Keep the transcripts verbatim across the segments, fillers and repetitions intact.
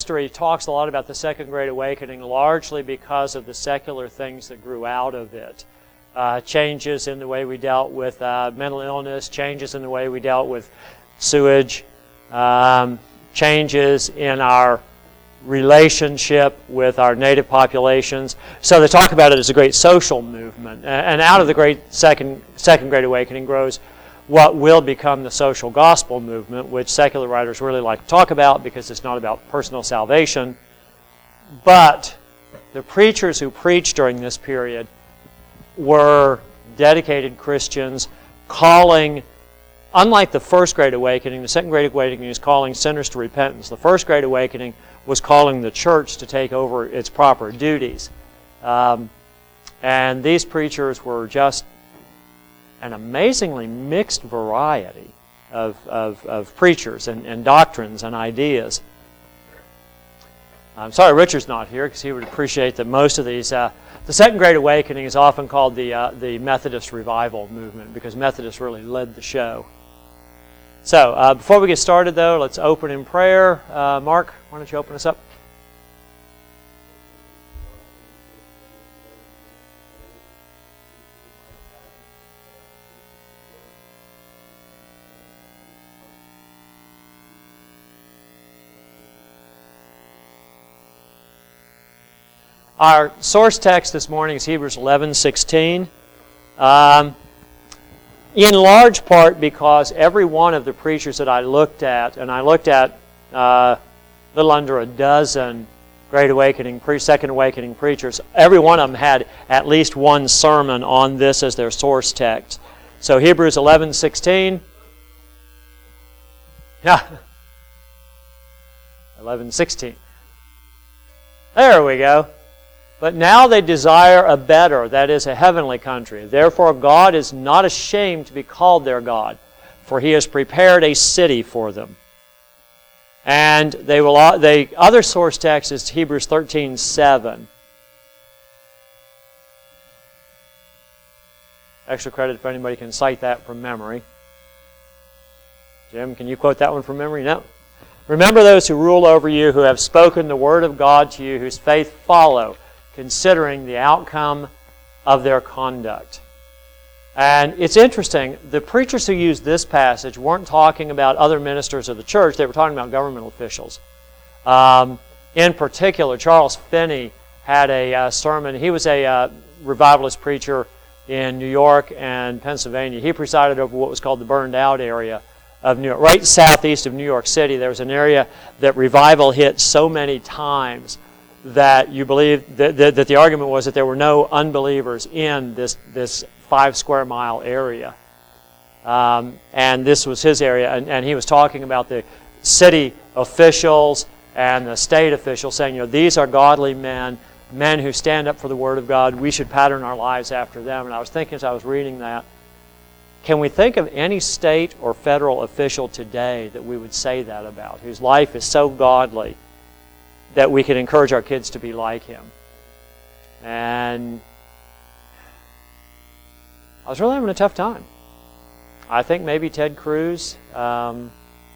history talks a lot about the Second Great Awakening, largely because of the secular things that grew out of it. Uh, changes in the way we dealt with uh, mental illness, changes in the way we dealt with sewage, um, changes in our relationship with our native populations. So they talk about it as a great social movement. And out of the great second, second Great Awakening grows what will become the social gospel movement, which secular writers really like to talk about because it's not about personal salvation. But the preachers who preached during this period were dedicated Christians calling, unlike the First Great Awakening, the Second Great Awakening is calling sinners to repentance. The First Great Awakening was calling the church to take over its proper duties. Um, and these preachers were just an amazingly mixed variety of, of, of preachers and, and doctrines and ideas. I'm sorry Richard's not here because he would appreciate that most of these... Uh, the Second Great Awakening is often called the, uh, the Methodist Revival movement because Methodists really led the show. So, uh, before we get started, though, let's open in prayer. Uh, Mark, why don't you open us up? Our source text this morning is Hebrews eleven sixteen. Um, In large part because every one of the preachers that I looked at, and I looked at uh, a little under a dozen Great Awakening, pre Second Awakening preachers, every one of them had at least one sermon on this as their source text. So Hebrews eleven sixteen. Yeah. eleven sixteen. There we go. But now they desire a better, that is, a heavenly country. Therefore God is not ashamed to be called their God, for He has prepared a city for them. And they will. They other source text is Hebrews thirteen seven. Extra credit if anybody can cite that from memory. Jim, can you quote that one from memory? No. Remember those who rule over you, who have spoken the word of God to you, whose faith follow, considering the outcome of their conduct. And it's interesting, the preachers who used this passage weren't talking about other ministers of the church, they were talking about government officials. Um, in particular, Charles Finney had a uh, sermon. He was a uh, revivalist preacher in New York and Pennsylvania. He presided over what was called the burned out area of New York. Right southeast of New York City, there was an area that revival hit so many times that you believe that, that, that the argument was that there were no unbelievers in this, this five square mile area. Um, and this was his area, and, and he was talking about the city officials and the state officials, saying, you know, these are godly men, men who stand up for the Word of God. We should pattern our lives after them. And I was thinking as I was reading that, can we think of any state or federal official today that we would say that about, whose life is so godly that we can encourage our kids to be like him? And I was really having a tough time. I think maybe Ted Cruz, um,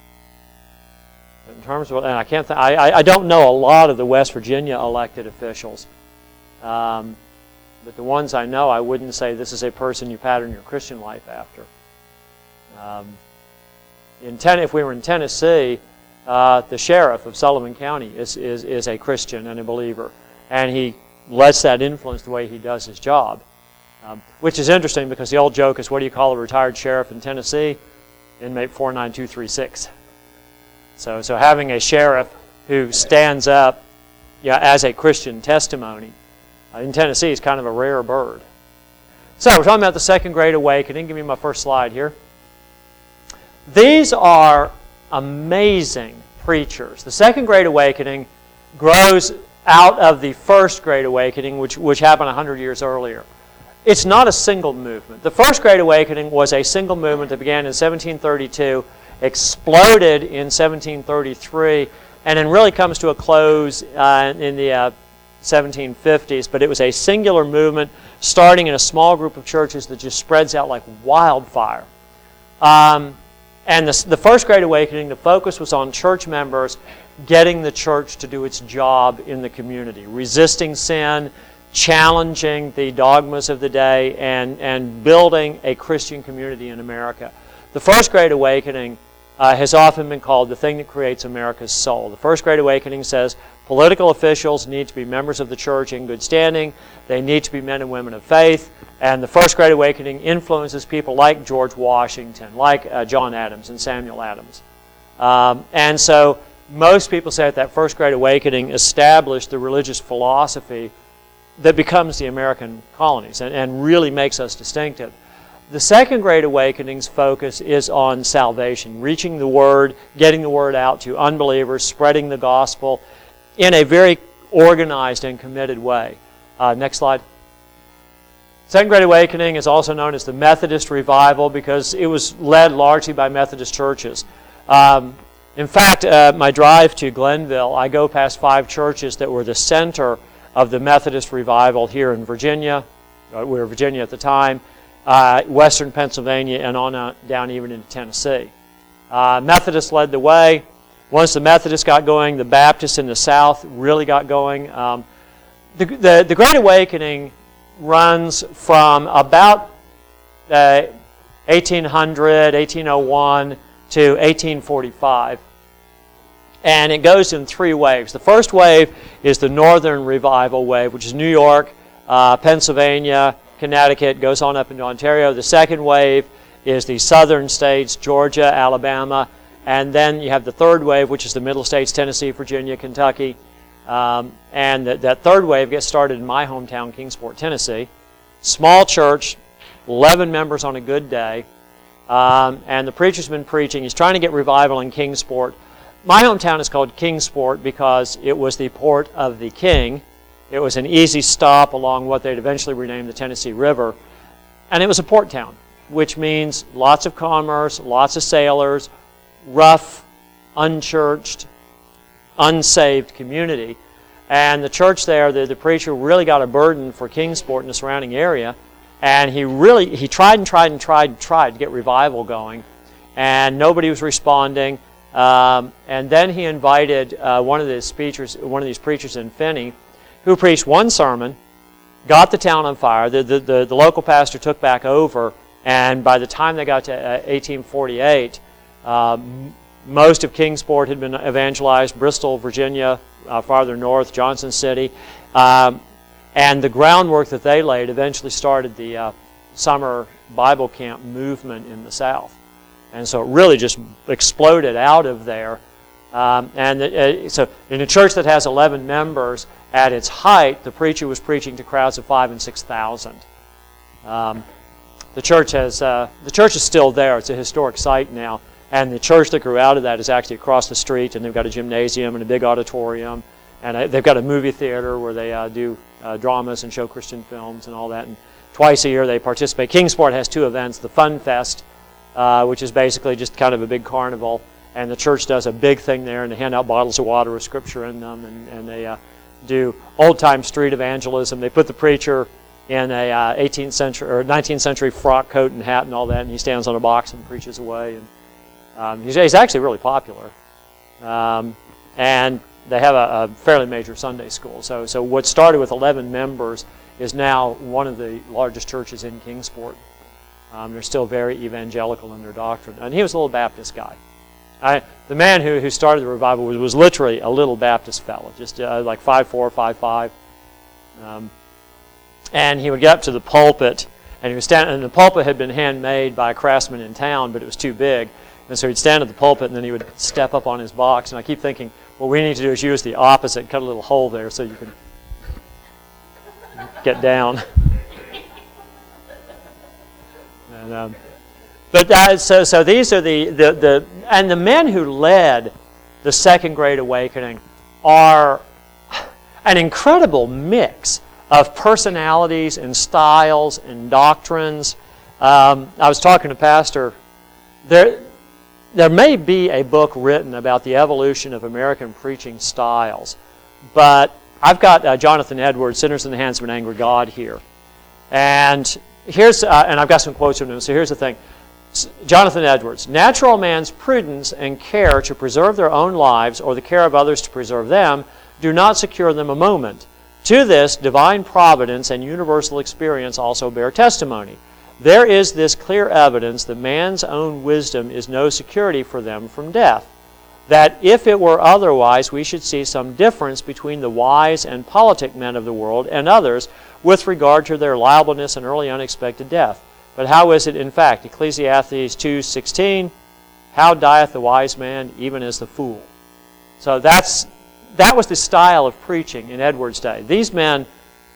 in terms of, and I can't, th- I, I don't know a lot of the West Virginia elected officials, um, but the ones I know, I wouldn't say this is a person you pattern your Christian life after. Um, in ten, if we were in Tennessee, Uh, the sheriff of Sullivan County is, is, is a Christian and a believer. And he lets that influence the way he does his job. Um, which is interesting because the old joke is, what do you call a retired sheriff in Tennessee? Inmate four nine two three six. So, so having a sheriff who stands up, yeah, as a Christian testimony uh, in Tennessee is kind of a rare bird. So we're talking about the Second Great Awakening. Give me my first slide here. These are amazing preachers. The Second Great Awakening grows out of the First Great Awakening, which, which happened one hundred years earlier. It's not a single movement. The First Great Awakening was a single movement that began in seventeen thirty-two, exploded in seventeen thirty-three, and then really comes to a close uh, in the uh, seventeen fifties. But it was a singular movement starting in a small group of churches that just spreads out like wildfire. Um, And the, the First Great Awakening, the focus was on church members getting the church to do its job in the community, resisting sin, challenging the dogmas of the day, and, and building a Christian community in America. The First Great Awakening uh, has often been called the thing that creates America's soul. The First Great Awakening says political officials need to be members of the church in good standing. They need to be men and women of faith. And the First Great Awakening influences people like George Washington, like uh, John Adams and Samuel Adams. Um, and so most people say that that First Great Awakening established the religious philosophy that becomes the American colonies and, and really makes us distinctive. The Second Great Awakening's focus is on salvation, reaching the Word, getting the Word out to unbelievers, spreading the gospel in a very organized and committed way. Uh, next slide. Second Great Awakening is also known as the Methodist Revival because it was led largely by Methodist churches. Um, in fact, uh, my drive to Glenville, I go past five churches that were the center of the Methodist Revival here in Virginia. Uh, we were in Virginia at the time. Uh, Western Pennsylvania, and on uh, down even into Tennessee. Uh, Methodists led the way. Once the Methodists got going, the Baptists in the South really got going. Um, the, the, the Great Awakening runs from about uh, eighteen hundred, eighteen oh one to eighteen forty-five. And it goes in three waves. The first wave is the Northern Revival wave, which is New York, uh, Pennsylvania, Connecticut, goes on up into Ontario. The second wave is the southern states, Georgia, Alabama. And then you have the third wave, which is the middle states, Tennessee, Virginia, Kentucky. Um, and th that third wave gets started in my hometown, Kingsport, Tennessee. Small church, eleven members on a good day. Um, and the preacher's been preaching. He's trying to get revival in Kingsport. My hometown is called Kingsport because it was the port of the king. It was an easy stop along what they'd eventually rename the Tennessee River. And it was a port town, which means lots of commerce, lots of sailors, rough, unchurched, unsaved community. And the church there, the, the preacher really got a burden for Kingsport and the surrounding area. And he really, he tried and tried and tried and tried to get revival going. And nobody was responding. Um, and then he invited uh, one of the speakers, one of these preachers in Finney, who preached one sermon, got the town on fire. The, the, the, the local pastor took back over, and by the time they got to uh, eighteen forty-eight, um, most of Kingsport had been evangelized, Bristol, Virginia, uh, farther north, Johnson City. Um, and the groundwork that they laid eventually started the uh, summer Bible camp movement in the South. And so it really just exploded out of there. Um, and the, uh, so in a church that has eleven members, at its height, the preacher was preaching to crowds of five and six thousand. Um, the church has uh, the church is still there. It's a historic site now, and the church that grew out of that is actually across the street, and they've got a gymnasium and a big auditorium, and uh, they've got a movie theater where they uh, do uh, dramas and show Christian films and all that. And twice a year they participate. Kingsport has two events: the Fun Fest, uh, which is basically just kind of a big carnival. And the church does a big thing there, and they hand out bottles of water with scripture in them, and, and they uh, do old-time street evangelism. They put the preacher in a uh, eighteenth century or nineteenth century frock coat and hat and all that, and he stands on a box and preaches away. And um, he's, he's actually really popular. Um, and they have a, a fairly major Sunday school. So, so what started with eleven members is now one of the largest churches in Kingsport. Um, they're still very evangelical in their doctrine. And he was a little Baptist guy. I, the man who, who started the revival was, was literally a little Baptist fellow, just uh, like five four, five five. Um, and he would get up to the pulpit, and he was standing, and the pulpit had been handmade by a craftsman in town, but it was too big. And so he'd stand at the pulpit, and then he would step up on his box. And I keep thinking, what we need to do is use the opposite, cut a little hole there so you can get down. and, um, But uh, so, so these are the, the, the, and the men who led the Second Great Awakening are an incredible mix of personalities and styles and doctrines. Um, I was talking to Pastor, there, there may be a book written about the evolution of American preaching styles, but I've got uh, Jonathan Edwards, Sinners in the Hands of an Angry God here. And here's, uh, and I've got some quotes from him, so here's the thing. Jonathan Edwards, natural man's prudence and care to preserve their own lives or the care of others to preserve them do not secure them a moment. To this, divine providence and universal experience also bear testimony. There is this clear evidence that man's own wisdom is no security for them from death. That if it were otherwise, we should see some difference between the wise and politic men of the world and others with regard to their liableness and early unexpected death. But how is it in fact? Ecclesiastes two sixteen, how dieth the wise man even as the fool? So that's that was the style of preaching in Edwards' day. These men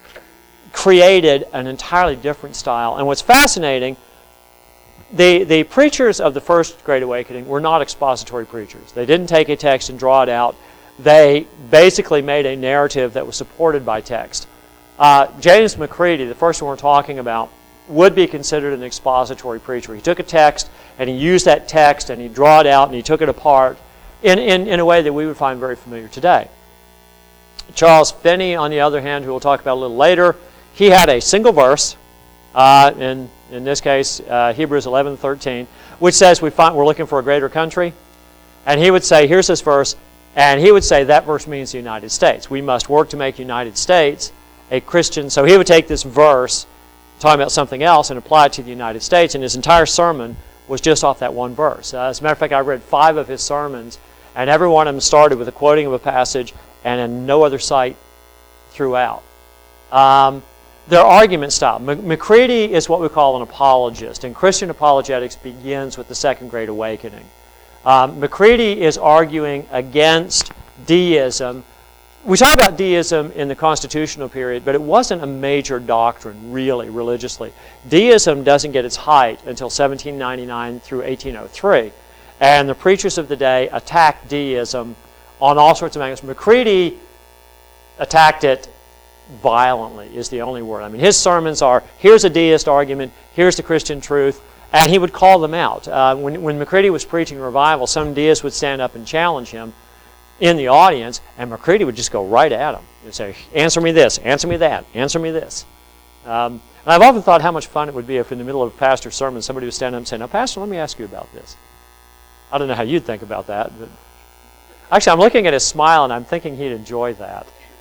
created an entirely different style. And what's fascinating, the, the preachers of the First Great Awakening were not expository preachers. They didn't take a text and draw it out. They basically made a narrative that was supported by text. Uh, James McCready, the first one we're talking about, would be considered an expository preacher. He took a text and he used that text and he drew it out and he took it apart in, in, in a way that we would find very familiar today. Charles Finney, on the other hand, who we'll talk about a little later, he had a single verse, uh, in, in this case, uh, Hebrews eleven thirteen, which says we find, we're looking for a greater country. And he would say, here's this verse, and he would say that verse means the United States. We must work to make the United States a Christian. So he would take this verse, talking about something else, and apply it to the United States, and his entire sermon was just off that one verse. Uh, as a matter of fact, I read five of his sermons, and every one of them started with a quoting of a passage and in no other site throughout. Um, their argument style. McCready is what we call an apologist, and Christian apologetics begins with the Second Great Awakening. Um, McCready is arguing against deism. We talk about deism in the constitutional period, but it wasn't a major doctrine, really, religiously. Deism doesn't get its height until seventeen ninety-nine through eighteen oh three. And the preachers of the day attacked deism on all sorts of angles. McCready attacked it violently, is the only word. I mean, his sermons are, here's a deist argument, here's the Christian truth, and he would call them out. Uh, when, when McCready was preaching revival, some deists would stand up and challenge him in the audience, and McCready would just go right at him and say, answer me this, answer me that, answer me this. Um, and I've often thought how much fun it would be if in the middle of a pastor's sermon somebody would stand up and say, now, Pastor, let me ask you about this. I don't know how you'd think about that, but actually, I'm looking at his smile, and I'm thinking he'd enjoy that.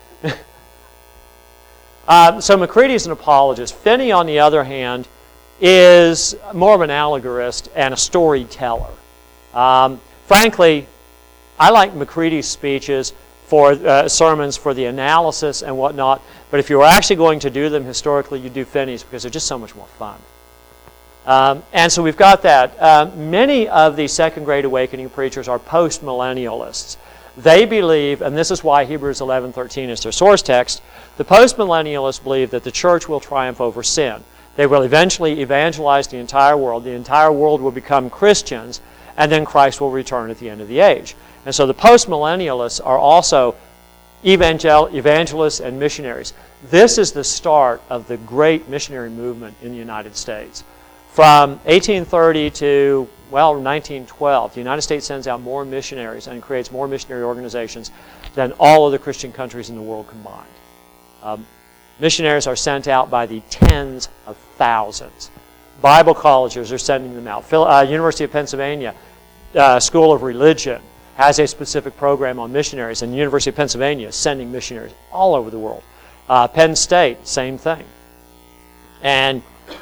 uh, so McCready is an apologist. Finney, on the other hand, is more of an allegorist and a storyteller. Um, frankly, I like McCready's speeches for uh, sermons for the analysis and whatnot, but if you were actually going to do them historically, you do Finney's because they're just so much more fun. Um, and so we've got that. Uh, many of the Second Great Awakening preachers are post-millennialists. They believe, and this is why Hebrews eleven thirteen is their source text, the post-millennialists believe that the church will triumph over sin. They will eventually evangelize the entire world. The entire world will become Christians, and then Christ will return at the end of the age. And so the post-millennialists are also evangel evangelists and missionaries. This is the start of the great missionary movement in the United States. From eighteen thirty to, well, nineteen twelve, the United States sends out more missionaries and creates more missionary organizations than all other Christian countries in the world combined. Um, missionaries are sent out by the tens of thousands. Bible colleges are sending them out. Phil, uh, University of Pennsylvania uh, School of Religion has a specific program on missionaries, and the University of Pennsylvania is sending missionaries all over the world. Uh, Penn State, same thing. And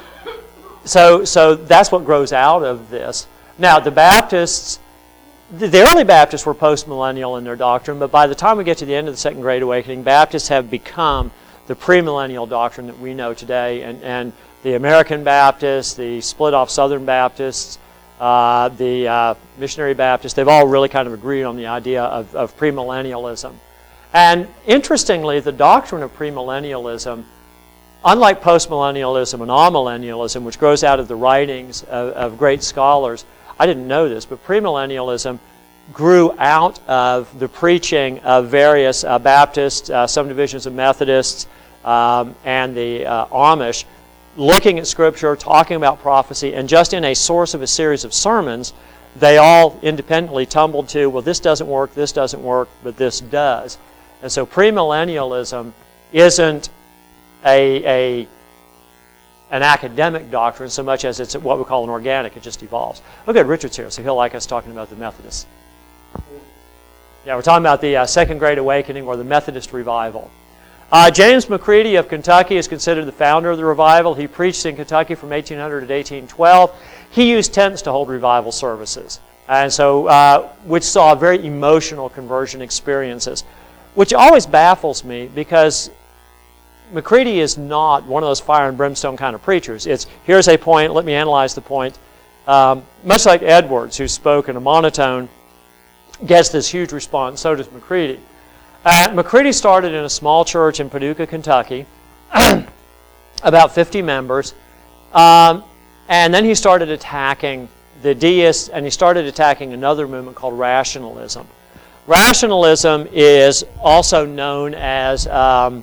so, so that's what grows out of this. Now, the Baptists, the, the early Baptists were post-millennial in their doctrine, but by the time we get to the end of the Second Great Awakening, Baptists have become the premillennial doctrine that we know today, and, and the American Baptists, the split-off Southern Baptists, uh, the uh, missionary Baptists, they've all really kind of agreed on the idea of, of premillennialism. And interestingly, the doctrine of premillennialism, unlike postmillennialism and amillennialism, which grows out of the writings of, of great scholars, I didn't know this, but premillennialism grew out of the preaching of various uh, Baptists, uh, some divisions of Methodists, um, and the uh, Amish, looking at Scripture, talking about prophecy, and just in a source of a series of sermons, they all independently tumbled to, well, this doesn't work, this doesn't work, but this does. And so premillennialism isn't a, a, an academic doctrine so much as it's what we call an organic. It just evolves. Oh, good. Richard's here, so he'll like us talking about the Methodists. Yeah, we're talking about the uh, Second Great Awakening or the Methodist Revival. Uh, James McCready of Kentucky is considered the founder of the revival. He preached in Kentucky from eighteen hundred to eighteen twelve. He used tents to hold revival services, and so uh, which saw very emotional conversion experiences, which always baffles me because McCready is not one of those fire and brimstone kind of preachers. It's, here's a point, let me analyze the point. Um, much like Edwards, who spoke in a monotone, gets this huge response, so does McCready. Uh, McCready started in a small church in Paducah, Kentucky, about fifty members, um, and then he started attacking the deists, and he started attacking another movement called rationalism. Rationalism is also known as um,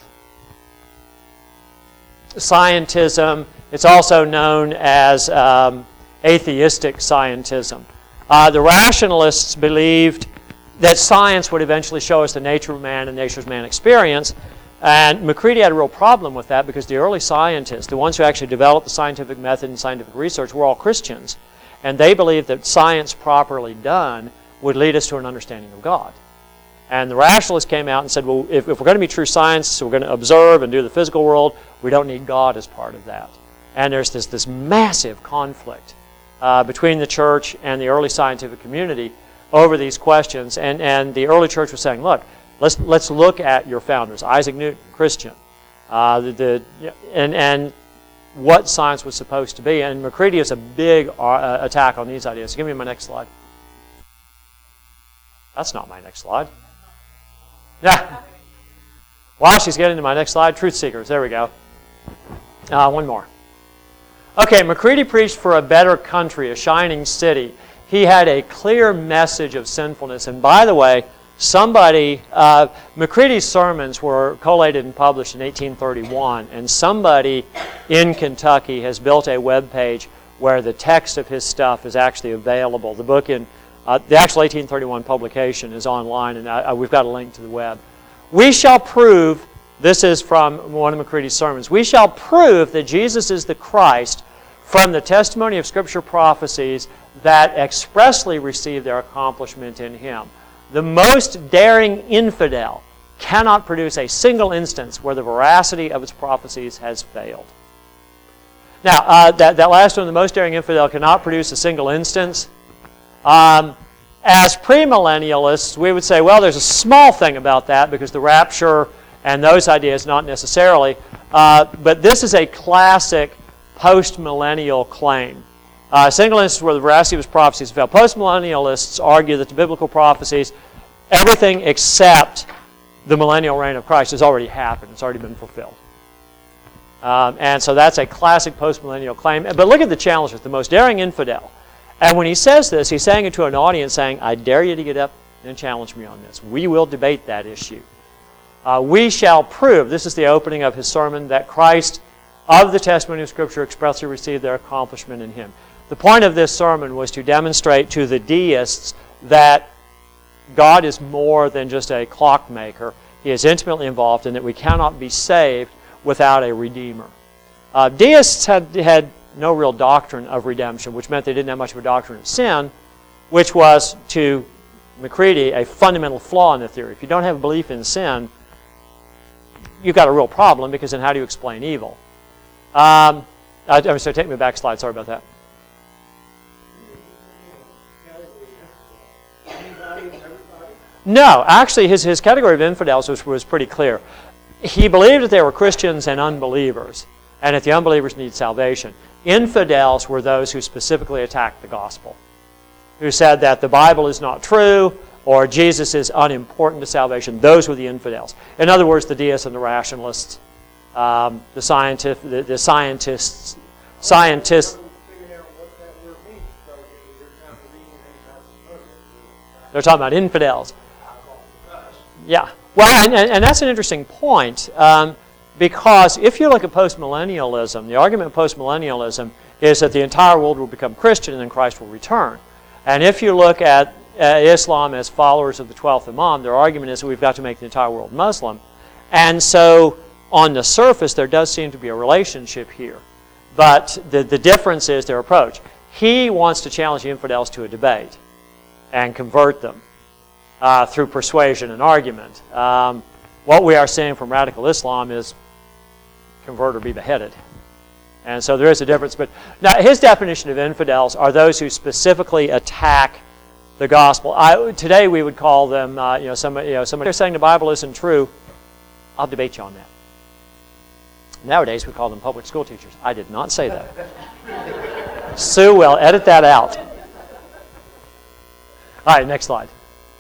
scientism. It's also known as um, atheistic scientism. Uh, the rationalists believed that science would eventually show us the nature of man and nature's man experience. And McCready had a real problem with that because the early scientists, the ones who actually developed the scientific method and scientific research, were all Christians. And they believed that science properly done would lead us to an understanding of God. And the rationalists came out and said, well, if, if we're going to be true scientists, we're going to observe and do the physical world, we don't need God as part of that. And there's this, this massive conflict uh, between the church and the early scientific community over these questions. And, and the early church was saying, look, let's, let's look at your founders, Isaac Newton, Christian, uh, the, the, and, and what science was supposed to be. And McCready is a big uh, attack on these ideas. Give me my next slide. That's not my next slide. Yeah. While she's getting to my next slide, Truth Seekers. There we go. Uh, one more. Okay, McCready preached for a better country, a shining city. He had a clear message of sinfulness. And by the way, somebody, uh, McCready's sermons were collated and published in eighteen thirty-one, and somebody in Kentucky has built a web page where the text of his stuff is actually available. The book in Uh, the actual eighteen thirty-one publication is online, and I, I, we've got a link to the web. We shall prove, this is from one of McCready's sermons, we shall prove that Jesus is the Christ from the testimony of Scripture prophecies that expressly receive their accomplishment in Him. The most daring infidel cannot produce a single instance where the veracity of its prophecies has failed. Now, uh, that, that last one, the most daring infidel cannot produce a single instance. Um, as premillennialists, we would say, well, there's a small thing about that because the rapture and those ideas, not necessarily. Uh, but this is a classic post-millennial claim. Uh, single instance where the veracity of his prophecies fail. Post-millennialists argue that the biblical prophecies, everything except the millennial reign of Christ has already happened. It's already been fulfilled. Um, and so that's a classic post-millennial claim. But look at the challenges. The most daring infidel. And when he says this, he's saying it to an audience saying, I dare you to get up and challenge me on this. We will debate that issue. Uh, we shall prove, this is the opening of his sermon, that Christ of the testimony of Scripture expressly received their accomplishment in Him. The point of this sermon was to demonstrate to the deists that God is more than just a clockmaker. He is intimately involved in that we cannot be saved without a Redeemer. Uh, deists had, had no real doctrine of redemption, which meant they didn't have much of a doctrine of sin, which was, to McCready, a fundamental flaw in the theory. If you don't have a belief in sin, you've got a real problem, because then how do you explain evil? Um, I'm sorry, take me back a slide. Sorry about that. No, actually, his, his category of infidels was, was pretty clear. He believed that there were Christians and unbelievers, and that the unbelievers need salvation. Infidels were those who specifically attacked the gospel, who said that the Bible is not true or Jesus is unimportant to salvation. Those were the infidels. In other words, the deists and the rationalists, um, the, scientific, the, the scientists, scientists. They're talking about infidels. Yeah. Well, and, and, and that's an interesting point. Um, Because if you look at postmillennialism, the argument of postmillennialism is that the entire world will become Christian and then Christ will return. And if you look at uh, Islam as followers of the twelfth Imam, their argument is that we've got to make the entire world Muslim. And so on the surface, there does seem to be a relationship here. but the, the difference is their approach. He wants to challenge the infidels to a debate and convert them uh, through persuasion and argument. Um, what we are seeing from radical Islam is convert or be beheaded. And so there is a difference. But now his definition of infidels are those who specifically attack the gospel. I, today we would call them, uh, you know, somebody, you know, somebody they're saying the Bible isn't true. I'll debate you on that. Nowadays we call them public school teachers. I did not say that. Sue will edit that out. All right, next slide.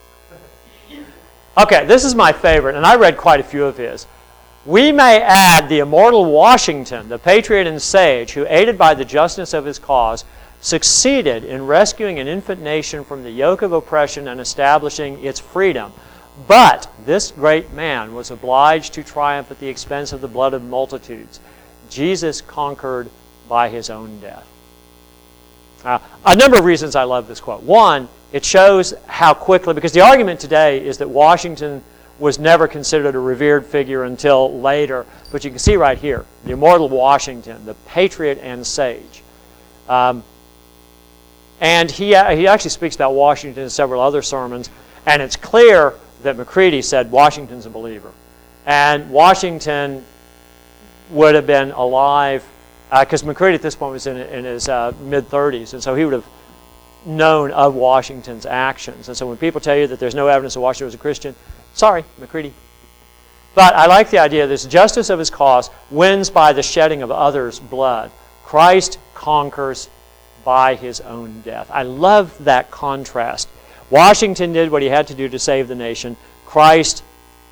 Okay, this is my favorite, and I read quite a few of his. We may add the immortal Washington, the patriot and sage, who, aided by the justness of his cause, succeeded in rescuing an infant nation from the yoke of oppression and establishing its freedom. But this great man was obliged to triumph at the expense of the blood of multitudes. Jesus conquered by his own death. Uh, a number of reasons I love this quote. One, it shows how quickly, because the argument today is that Washington was never considered a revered figure until later. But you can see right here, the immortal Washington, the patriot and sage. Um, and he, he actually speaks about Washington in several other sermons. And it's clear that Macready said Washington's a believer. And Washington would have been alive, because uh, Macready at this point was in, in his uh, mid-thirties. And so he would have known of Washington's actions. And so when people tell you that there's no evidence that Washington was a Christian, sorry, Macready. But I like the idea that this justice of his cause wins by the shedding of others' blood. Christ conquers by his own death. I love that contrast. Washington did what he had to do to save the nation. Christ,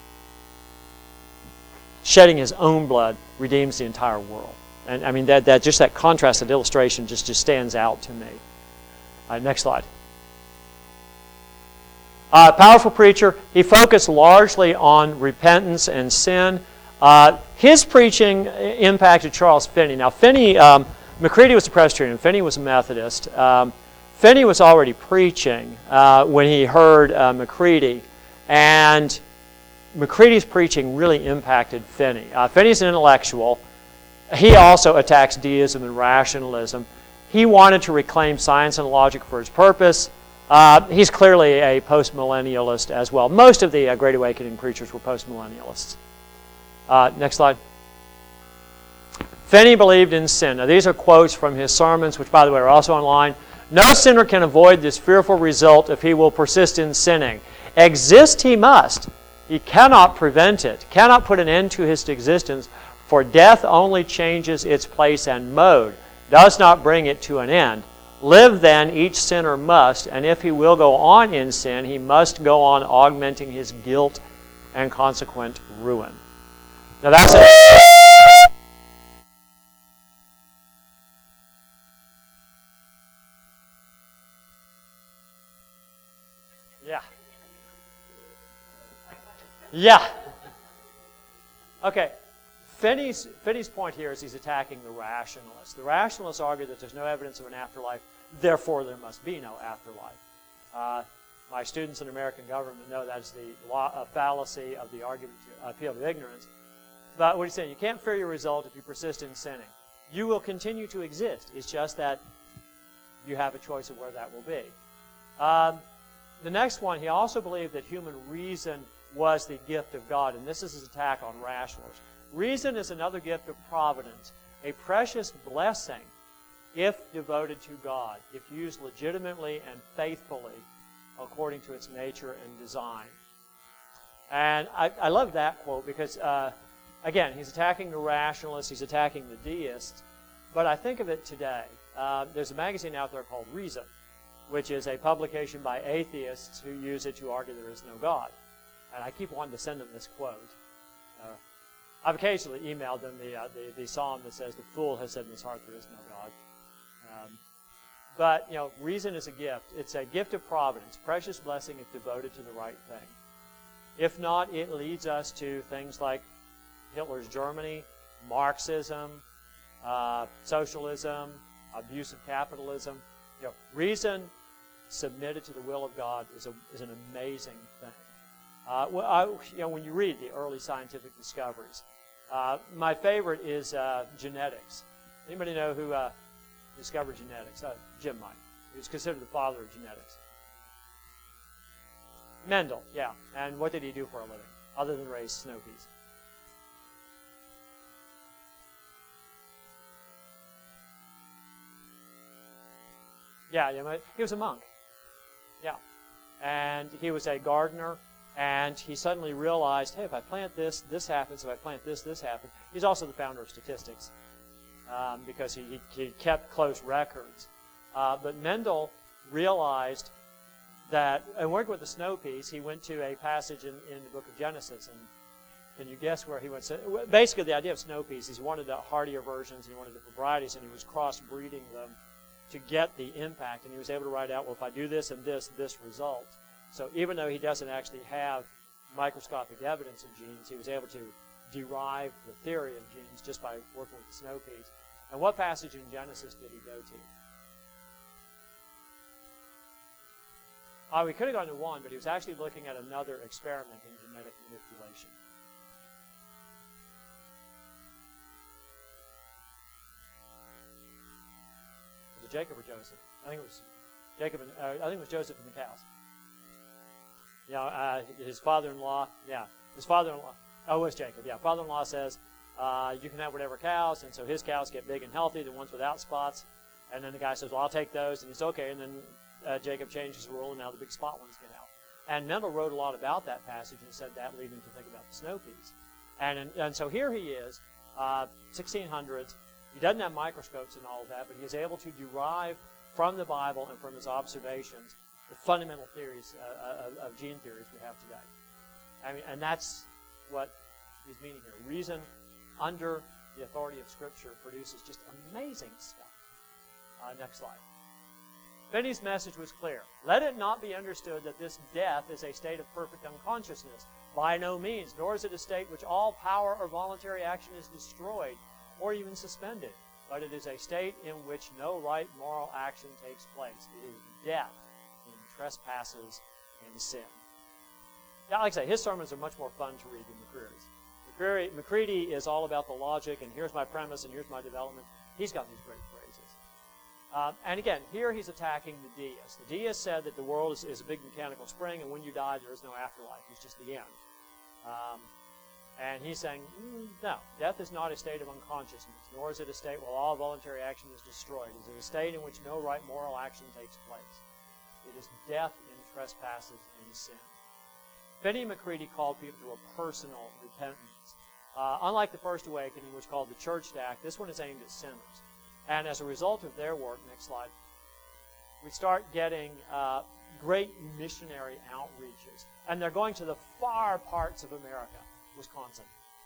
shedding his own blood, redeems the entire world. And I mean, that, that just that contrast, that illustration just, just stands out to me. All right, next slide. Uh, powerful preacher. He focused largely on repentance and sin. Uh, his preaching impacted Charles Finney. Now, Finney, um, Macready was a Presbyterian. Finney was a Methodist. Um, Finney was already preaching uh, when he heard uh, Macready, and Macready's preaching really impacted Finney. Uh, Finney's an intellectual. He also attacks deism and rationalism. He wanted to reclaim science and logic for its purpose. Uh, he's clearly a post-millennialist as well. Most of the uh, Great Awakening preachers were post-millennialists. Uh, next slide. Finney believed in sin. Now, these are quotes from his sermons, which, by the way, are also online. No sinner can avoid this fearful result if he will persist in sinning. Exist he must. He cannot prevent it, cannot put an end to his existence, for death only changes its place and mode, does not bring it to an end. Live then each sinner must, and if he will go on in sin, he must go on augmenting his guilt and consequent ruin. Now that's it. Yeah. Yeah. Okay. Finney's, Finney's point here is he's attacking the rationalists. The rationalists argue that there's no evidence of an afterlife, therefore there must be no afterlife. Uh, my students in American government know that's the law, uh, fallacy of the argument to appeal to ignorance. But what he's saying, you can't fear your result if you persist in sinning. You will continue to exist. It's just that you have a choice of where that will be. Um, the next one, he also believed that human reason was the gift of God, and this is his attack on rationalists. Reason is another gift of providence, a precious blessing if devoted to God, if used legitimately and faithfully according to its nature and design. And I, I love that quote because, uh, again, he's attacking the rationalists, he's attacking the deists, but I think of it today. Uh, there's a magazine out there called Reason, which is a publication by atheists who use it to argue there is no God. And I keep wanting to send them this quote. Uh, I've occasionally emailed them the, uh, the, the psalm that says, the fool has said in his heart there is no God. Um, but, you know, reason is a gift. It's a gift of providence, precious blessing if devoted to the right thing. If not, it leads us to things like Hitler's Germany, Marxism, uh, socialism, abuse of capitalism. You know, reason submitted to the will of God is, a, is an amazing thing. Uh, well, I, you know, when you read the early scientific discoveries, uh, my favorite is uh, genetics. Anybody know who uh, discovered genetics? Uh, Jim might. He was considered the father of genetics. Mendel, yeah. And what did he do for a living, other than raise snow peas? Yeah, yeah, he was a monk. Yeah. And he was a gardener, and he suddenly realized, hey, if I plant this, this happens. If I plant this, this happens. He's also the founder of statistics um, because he, he, he kept close records. Uh, but Mendel realized that, and working with the snow peas, he went to a passage in, in the book of Genesis. And can you guess where he went? So basically, the idea of snow peas, he wanted the hardier versions, he wanted different varieties, and he was cross-breeding them to get the impact. And he was able to write out, well, if I do this and this, this results. So even though he doesn't actually have microscopic evidence of genes, he was able to derive the theory of genes just by working with the snow peas. And what passage in Genesis did he go to? Uh, we could have gone to one, but he was actually looking at another experiment in genetic manipulation. Was it Jacob or Joseph? I think it was Jacob. And, uh, I think it was Joseph and the cows. Yeah, uh, his father-in-law. Yeah, his father-in-law. Oh, it was Jacob. Yeah, father-in-law says uh, you can have whatever cows, and so his cows get big and healthy, the ones without spots. And then the guy says, "Well, I'll take those," and he's okay. And then Uh, Jacob changed his rule, and now the big spot ones get out. And Mendel wrote a lot about that passage and said that leading him to think about the snow peas. And, and so here he is, uh, sixteen hundreds. He doesn't have microscopes and all of that, but he is able to derive from the Bible and from his observations the fundamental theories uh, of, of gene theories we have today. I mean, and that's what he's meaning here. Reason under the authority of Scripture produces just amazing stuff. Uh, next slide. Finney's message was clear. Let it not be understood that this death is a state of perfect unconsciousness. By no means, nor is it a state which all power or voluntary action is destroyed or even suspended, but it is a state in which no right moral action takes place. It is death in trespasses and sin. Yeah, like I say, his sermons are much more fun to read than McCreary's. McCreary, McCready is all about the logic, and here's my premise, and here's my development. He's got these great phrases. Um, and again, here he's attacking the deists. The deists said that the world is, is a big mechanical spring, and when you die, there is no afterlife. It's just the end. Um, and he's saying, mm, no, death is not a state of unconsciousness, nor is it a state where all voluntary action is destroyed. It is a state in which no right moral action takes place. It is death in trespasses and sin. Finney and McCready called people to a personal repentance. Uh, unlike the First Awakening, which called the Church to act, this one is aimed at sinners. And as a result of their work, next slide, we start getting uh, great missionary outreaches. And they're going to the far parts of America, Wisconsin.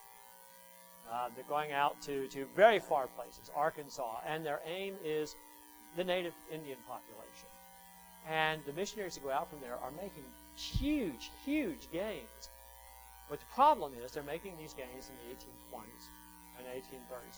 Uh, they're going out to, to very far places, Arkansas, and their aim is the native Indian population. And the missionaries that go out from there are making huge, huge gains. But the problem is they're making these gains in the eighteen twenties and eighteen thirties.